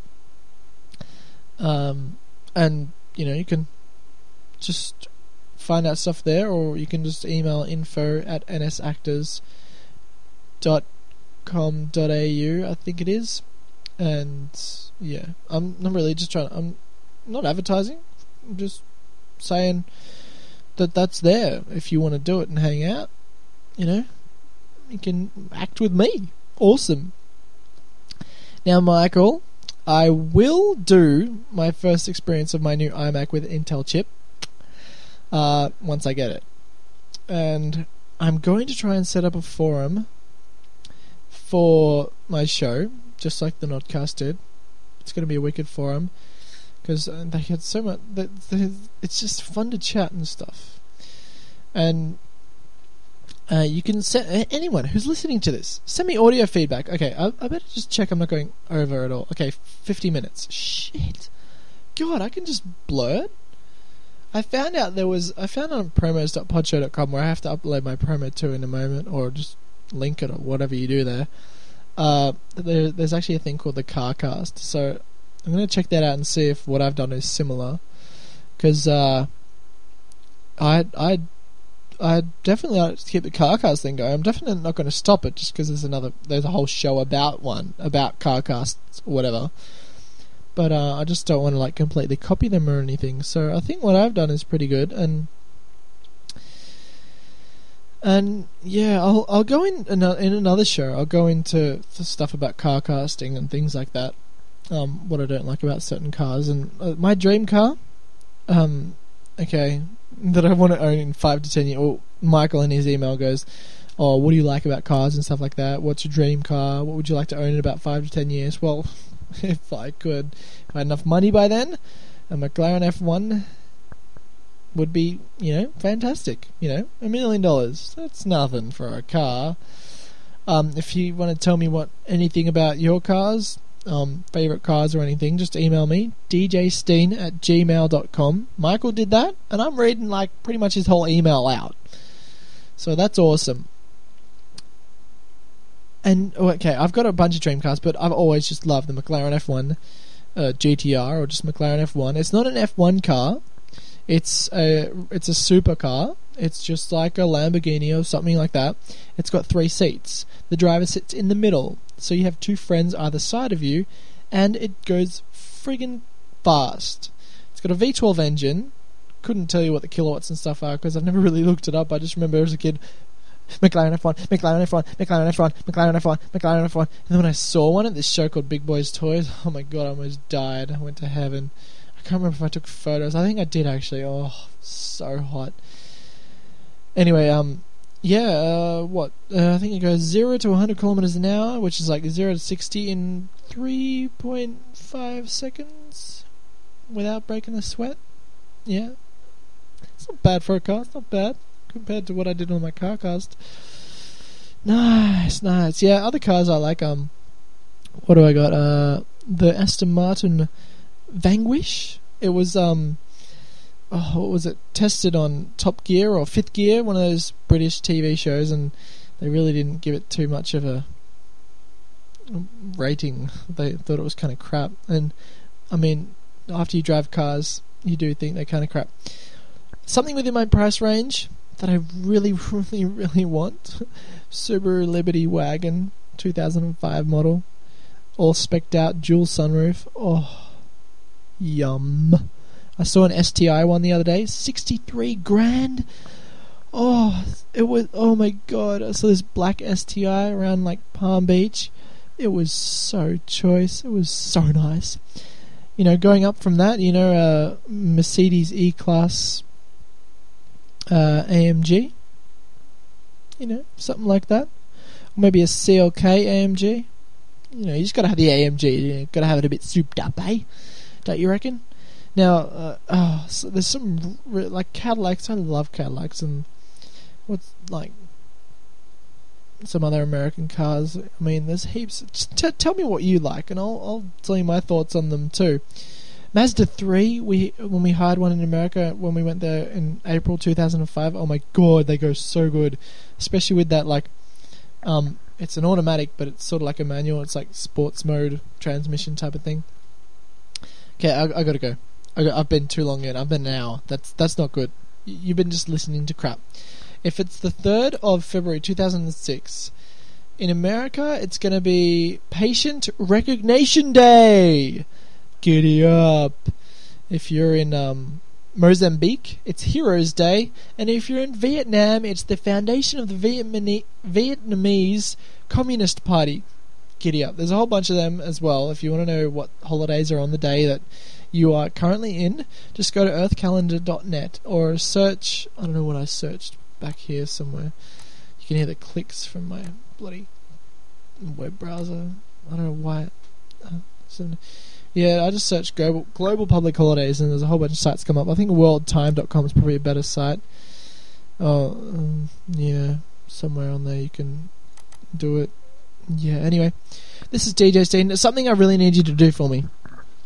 um and you know you can just find out stuff there, or you can just email info at n s actors dot com dot a u, I think it is. And yeah, I'm not really just trying to, I'm not advertising, I'm just saying that that's there if you want to do it and hang out, you know, you can act with me. Awesome. Now, Michael, I will do my first experience of my new iMac with Intel chip uh, once I get it, and I'm going to try and set up a forum for my show, just like the Nodcast did. It's going to be a wicked forum, because uh, they had so much, they, they, it's just fun to chat and stuff. And uh, you can send, anyone who's listening to this, send me audio feedback. Okay, I, I better just check I'm not going over at all. Okay, fifty minutes. Shit. God, I can just blur it. I found out there was, I found on promos dot podshow dot com, where I have to upload my promo to in a moment, or just link it or whatever you do there. Uh, there, there's actually a thing called the CarCast, so I'm going to check that out and see if what I've done is similar, because uh, I I I definitely like to keep the CarCast thing going. I'm definitely not going to stop it just because there's another there's a whole show about one about CarCasts or whatever, but uh, I just don't want to like completely copy them or anything. So I think what I've done is pretty good, and. And yeah, I'll I'll go in in another show. I'll go into stuff about car casting and things like that. Um, what I don't like about certain cars, and uh, my dream car, um, okay, that I want to own in five to ten years. Or Michael in his email goes, "Oh, what do you like about cars and stuff like that? What's your dream car? What would you like to own in about five to ten years?" Well, if I could, if I had enough money by then, a McLaren F one would be, you know, fantastic. You know, a million dollars. That's nothing for a car. Um, if you want to tell me what anything about your cars, um, favourite cars or anything, just email me, d j steen at gmail dot com. Michael did that, and I'm reading, like, pretty much his whole email out. So that's awesome. And, okay, I've got a bunch of dream cars, but I've always just loved the McLaren F one uh, G T R, or just McLaren F one. It's not an F one car. It's a it's a supercar. It's just like a Lamborghini or something like that. It's got three seats. The driver sits in the middle, so you have two friends either side of you, and it goes friggin' fast. It's got a V twelve engine. Couldn't tell you what the kilowatts and stuff are because I've never really looked it up. I just remember as a kid, McLaren F one, McLaren F one, McLaren F one, McLaren F one, McLaren F one. And then when I saw one at this show called Big Boys Toys, oh my god, I almost died. I went to heaven. I can't remember if I took photos. I think I did actually. Oh, so hot. Anyway, um, yeah, uh, what? Uh, I think it goes zero to one hundred kilometers an hour, which is like zero to sixty in three point five seconds without breaking a sweat. Yeah. It's not bad for a car. It's not bad compared to what I did on my CarCast. Nice, nice. Yeah, other cars I like. Um, what do I got? Uh, the Aston Martin Vanquish. It was um, oh, what was it? Tested on Top Gear or Fifth Gear, one of those British T V shows, and they really didn't give it too much of a rating. They thought it was kind of crap. And I mean, after you drive cars, you do think they're kind of crap. Something within my price range that I really, really, really want. Subaru Liberty Wagon, two thousand five model. All specced out, dual sunroof. Oh, yum. I saw an S T I one the other day, sixty-three grand. Oh, it was, oh my god. I saw this black S T I around like Palm Beach. It was so choice. It was so nice. You know, going up from that, you know, uh, Mercedes E-Class uh, A M G. You know, something like that. Or maybe a C L K A M G. You know, you just got to have the A M G. You got to have it a bit souped up, eh? Don't you reckon? Now, uh, oh, so there's some, like, Cadillacs. I love Cadillacs. And what's, like, some other American cars. I mean, there's heaps. Just t- tell me what you like, and I'll, I'll tell you my thoughts on them, too. Mazda three, we when we hired one in America, when we went there in April two thousand five, oh my god, they go so good. Especially with that, like, um, it's an automatic, but it's sort of like a manual. It's like sports mode transmission type of thing. Okay, I, I gotta go. I got, I've been too long in. I've been an hour. That's that's not good. Y- you've been just listening to crap. If it's the third of February two thousand six, in America, it's going to be Patient Recognition Day. Giddy up. If you're in um, Mozambique, it's Heroes Day. And if you're in Vietnam, it's the foundation of the Vietnamese, Vietnamese Communist Party. Giddy up. There's a whole bunch of them as well. If you want to know what holidays are on the day that you are currently in, just go to earth calendar dot net or search, I don't know what I searched back here somewhere. You can hear the clicks from my bloody web browser. I don't know why. Uh, so, yeah, I just searched global, global public holidays and there's a whole bunch of sites come up. I think world time dot com is probably a better site. Oh, um, yeah, somewhere on there you can do it. Yeah, anyway, this is D J Steen. It's something I really need you to do for me.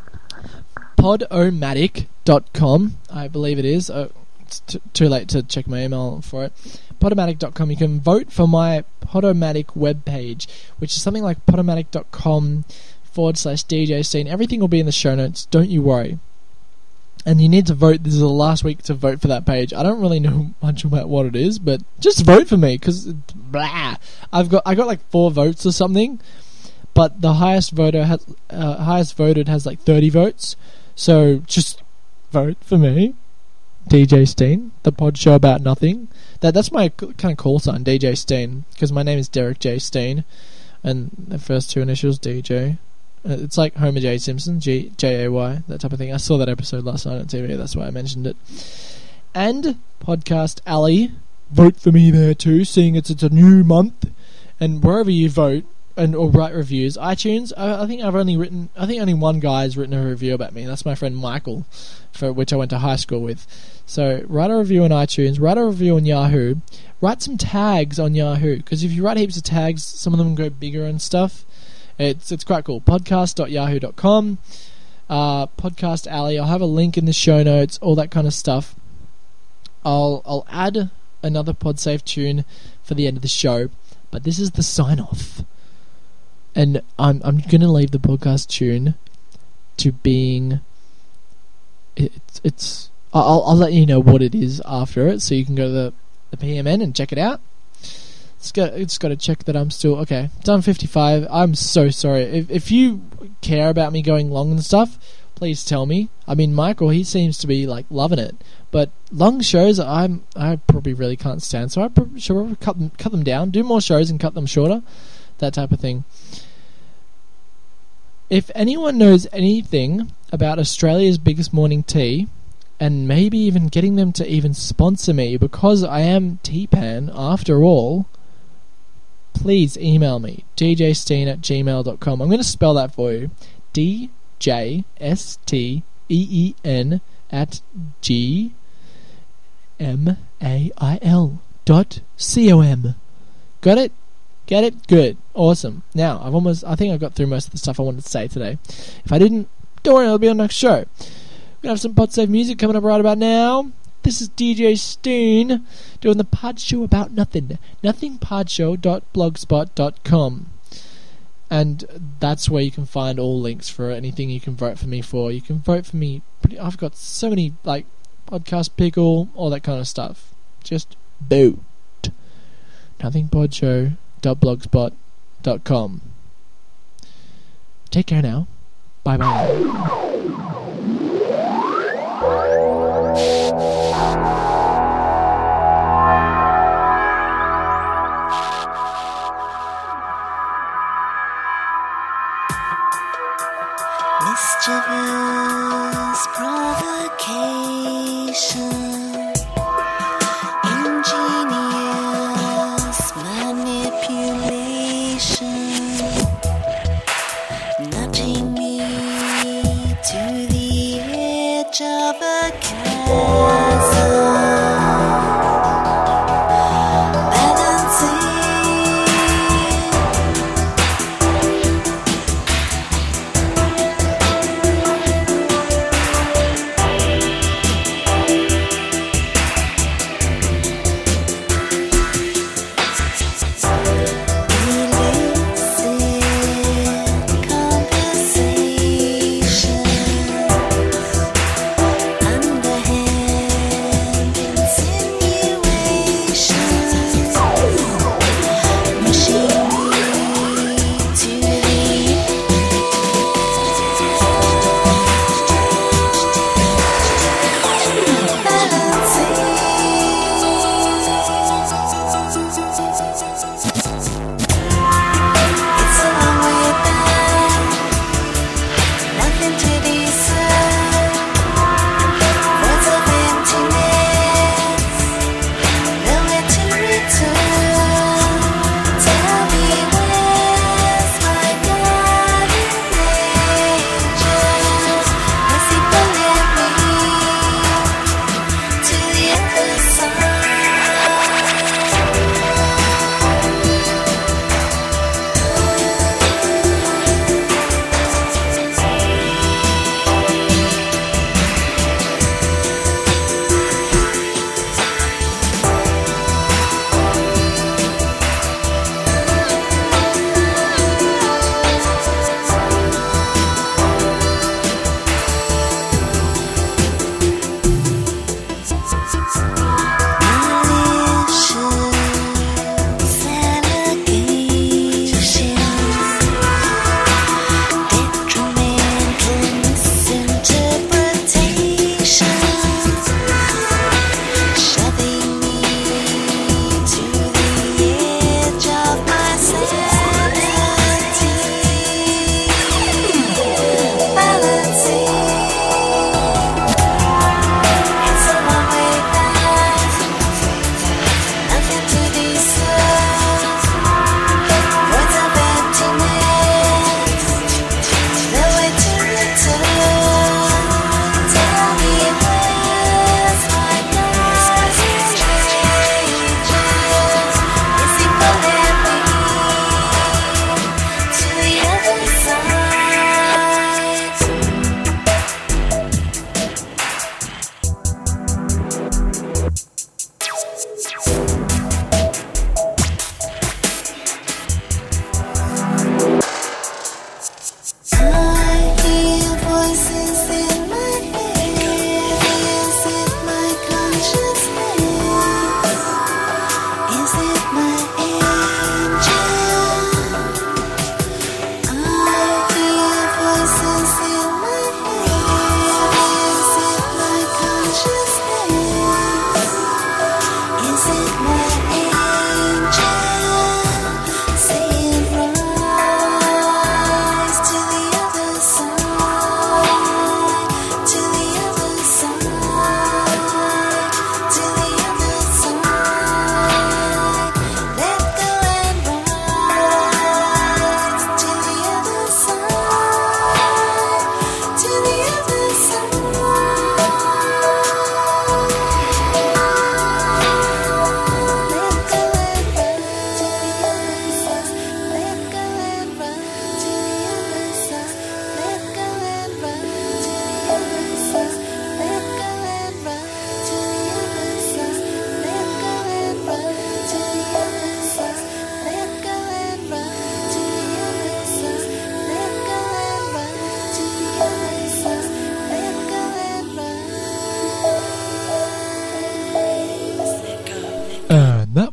Podomatic dot com, I believe it is. Oh, it's t- too late to check my email for it. Podomatic dot com. You can vote for my Podomatic webpage, which is something like podomatic dot com forward slash D J Steen. Everything will be in the show notes. Don't you worry. And you need to vote. This is the last week to vote for that page. I don't really know much about what it is, but just vote for me because blah. I've got I got like four votes or something, but the highest voter has uh, highest voted has like thirty votes. So just vote for me, D J Steen, the pod show about nothing. That that's my kind of call sign, D J Steen, because my name is Derek J Steen, and the first two initials D J. It's like Homer J Simpson, G J A Y, that type of thing. I saw that episode last night on T V, that's why I mentioned it. And Podcast Alley, vote for me there too, seeing it's it's a new month. And wherever you vote and or write reviews, iTunes, I, I think I've only written, I think only one guy's written a review about me. That's my friend Michael, for which I went to high school with. So write a review on iTunes, write a review on Yahoo, write some tags on Yahoo, because if you write heaps of tags, some of them go bigger and stuff. It's it's quite cool. podcast dot yahoo dot com, uh, Podcast Alley. I'll have a link in the show notes, all that kind of stuff. I'll I'll add another PodSafe tune for the end of the show, but this is the sign off, and I'm I'm gonna leave the podcast tune to being. It's it's. I'll I'll let you know what it is after it, so you can go to the the P M N and check it out. It's got, it's got to check that I'm still... Okay, done fifty-five. I'm so sorry. If if you care about me going long and stuff, please tell me. I mean, Michael, he seems to be like loving it, but long shows, I'm I probably really can't stand. So I probably should probably cut them, cut them down, do more shows and cut them shorter, that type of thing. If anyone knows anything about Australia's biggest morning tea, and maybe even getting them to even sponsor me, because I am T-Pan after all, please email me, d j steen at gmail dot com. I'm going to spell that for you. D J S T E E N at G M A I L dot C O M. Got it? Get it? Good. Awesome. Now, I've almost, I think I got through most of the stuff I wanted to say today. If I didn't, don't worry, it'll be on the next show. We're going to have some PodSafe music coming up right about now. This is D J Steen doing the Pod Show about nothing. nothing pod show dot blogspot dot com. And that's where you can find all links for anything you can vote for me for. You can vote for me. I've got so many, like, podcast pickle, all that kind of stuff. Just vote. nothing pod show dot blogspot dot com. Take care now. Bye bye. Mischievous provocation, ingenious manipulation, nudging me to the edge of a chasm.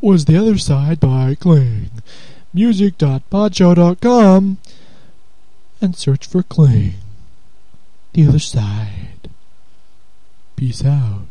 was The Other Side by Cling. music dot podshow dot com and search for Cling. The Other Side. Peace out.